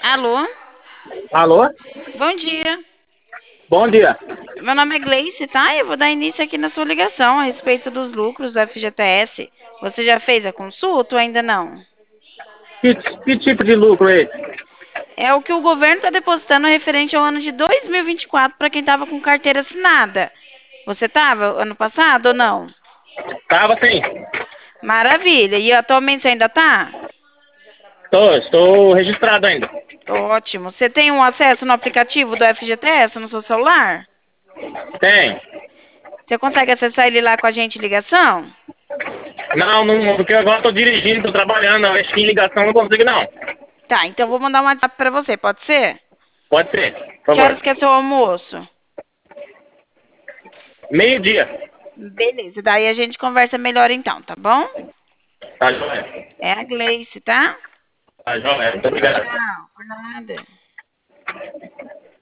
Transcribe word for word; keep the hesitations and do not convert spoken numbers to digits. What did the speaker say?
Alô? Alô? Bom dia. Bom dia. Meu nome é Gleice, tá? Eu vou dar início aqui na sua ligação a respeito dos lucros do F G T S. Você já fez a consulta ou ainda não? Que, que tipo de lucro é esse? É o que o governo está depositando referente ao ano de dois mil e vinte e quatro para quem estava com carteira assinada. Você estava ano passado ou não? Tava sim. Maravilha. E atualmente você ainda está? Tô, estou registrado ainda. Ótimo. Você tem um acesso no aplicativo do F G T S no seu celular? Tem. Você consegue acessar ele lá com a gente em ligação? Não, não, porque agora estou dirigindo, estou trabalhando. Acho que em ligação não consigo, não. Tá, então eu vou mandar um WhatsApp para você, pode ser? Pode ser, por Que horas favor. que é seu almoço? Meio-dia. Beleza, daí a gente conversa melhor então, tá bom? Tá joia. É a Gleice, tá? Tá joia. Muito obrigado. Tchau, por nada.